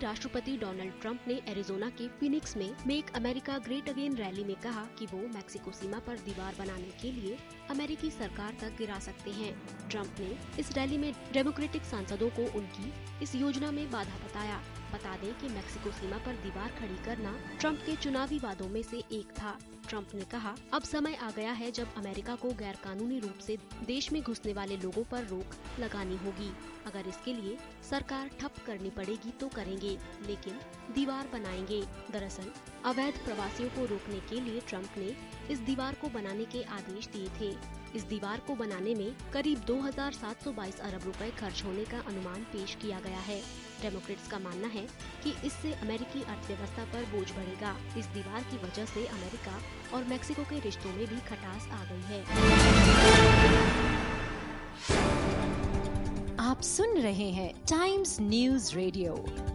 राष्ट्रपति Donald Trump ने Arizona के फिनिक्स में make America great again rally में कहा कि वो मैक्सिको सीमा पर दीवार बनाने के लिए अमेरिकी सरकार तक गिरा सकते हैं। ट्रंप ने इस रैली में डेमोक्रेटिक सांसदों को उनकी इस योजना में बाधा बताया। बता दें कि मैक्सिको सीमा पर दीवार खड़ी करना ट्रंप के चुनावी वादों में से एक था। ट्रंप ने कहा, अब समय आ गया है जब अमेरिका को गैर कानूनी रूप से देश में घुसने वाले लोगों पर रोक लगानी होगी। अगर इसके लिए सरकार ठप करनी पड़ेगी तो करेंगे, लेकिन दीवार बनाएंगे। दरअसल अवैध प्रवासियों को रोकने के लिए ट्रंप ने इस दीवार को बनाने के आदेश दिए थे। इस दीवार को बनाने में करीब 2,722 अरब रुपए खर्च होने का अनुमान पेश किया गया है। डेमोक्रेट्स का मानना है कि इससे अमेरिकी अर्थव्यवस्था पर बोझ बढ़ेगा। इस दीवार की वजह से अमेरिका और मेक्सिको के रिश्तों में भी खटास आ गई है। आप सुन रहे हैं टाइम्स न्यूज़ रेडियो।